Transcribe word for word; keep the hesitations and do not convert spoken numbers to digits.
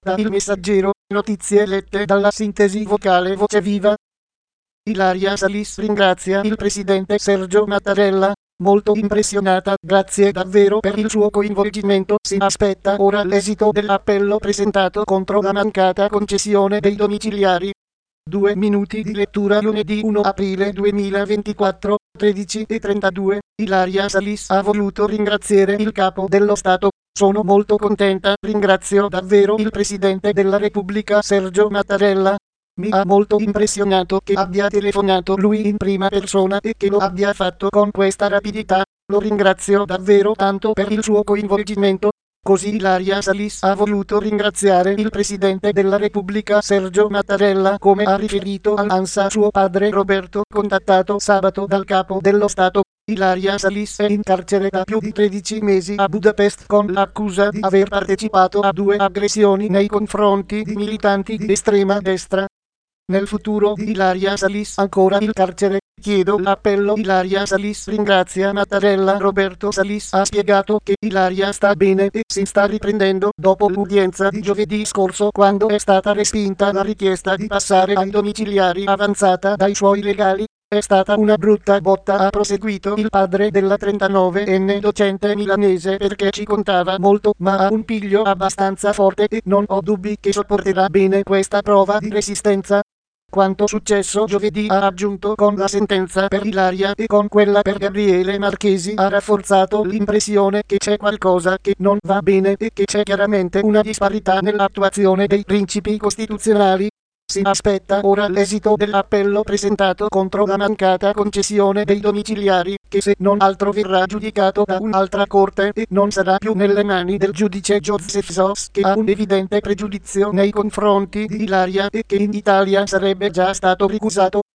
Da Il Messaggero, notizie lette dalla sintesi vocale Voce Viva. Ilaria Salis ringrazia il presidente Sergio Mattarella, molto impressionata, grazie davvero per il suo coinvolgimento. Si aspetta ora l'esito dell'appello presentato contro la mancata concessione dei domiciliari. Due minuti di lettura lunedì uno aprile duemilaventiquattro, tredici e trentadue. Ilaria Salis ha voluto ringraziare il capo dello Stato. Sono molto contenta, ringrazio davvero il Presidente della Repubblica Sergio Mattarella. Mi ha molto impressionato che abbia telefonato lui in prima persona e che lo abbia fatto con questa rapidità. Lo ringrazio davvero tanto per il suo coinvolgimento. Così Ilaria Salis ha voluto ringraziare il Presidente della Repubblica Sergio Mattarella, come ha riferito all'ANSA suo padre Roberto, contattato sabato dal capo dello Stato. Ilaria Salis è in carcere da più di tredici mesi a Budapest con l'accusa di aver partecipato a due aggressioni nei confronti di militanti di estrema destra. Nel futuro di Ilaria Salis ancora il carcere. Chiedo l'appello. Ilaria Salis ringrazia Mattarella. Roberto Salis ha spiegato che Ilaria sta bene e si sta riprendendo dopo l'udienza di giovedì scorso, quando è stata respinta la richiesta di passare ai domiciliari avanzata dai suoi legali. È stata una brutta botta, ha proseguito il padre della trentanovenne docente milanese, perché ci contava molto, ma ha un piglio abbastanza forte e non ho dubbi che sopporterà bene questa prova di resistenza. Quanto successo giovedì, ha aggiunto, con la sentenza per Ilaria e con quella per Gabriele Marchesi ha rafforzato l'impressione che c'è qualcosa che non va bene e che c'è chiaramente una disparità nell'attuazione dei principi costituzionali. Si aspetta ora l'esito dell'appello presentato contro la mancata concessione dei domiciliari, che se non altro verrà giudicato da un'altra corte e non sarà più nelle mani del giudice Joseph Sos, che ha un evidente pregiudizio nei confronti di Ilaria e che in Italia sarebbe già stato ricusato.